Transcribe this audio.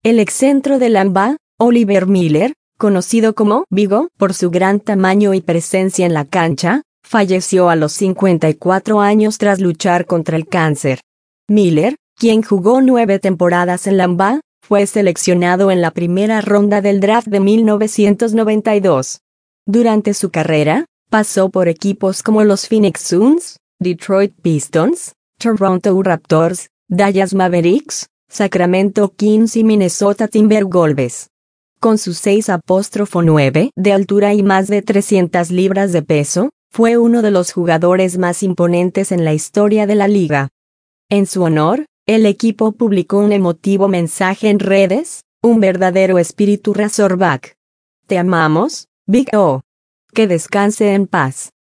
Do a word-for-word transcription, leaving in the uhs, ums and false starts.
El excentro de Lamba, Oliver Miller, conocido como Big O por su gran tamaño y presencia en la cancha, falleció a los cincuenta y cuatro años tras luchar contra el cáncer. Miller, quien jugó nueve temporadas en Lamba, fue seleccionado en la primera ronda del draft de mil novecientos noventa y dos. Durante su carrera, pasó por equipos como los Phoenix Suns, Detroit Pistons, Toronto Raptors, Dallas Mavericks, Sacramento Kings y Minnesota Timberwolves. Con sus seis nueve de altura y más de trescientas libras de peso, fue uno de los jugadores más imponentes en la historia de la liga. En su honor, el equipo publicó un emotivo mensaje en redes, un verdadero espíritu Razorback. Te amamos, Big O. Que descanse en paz.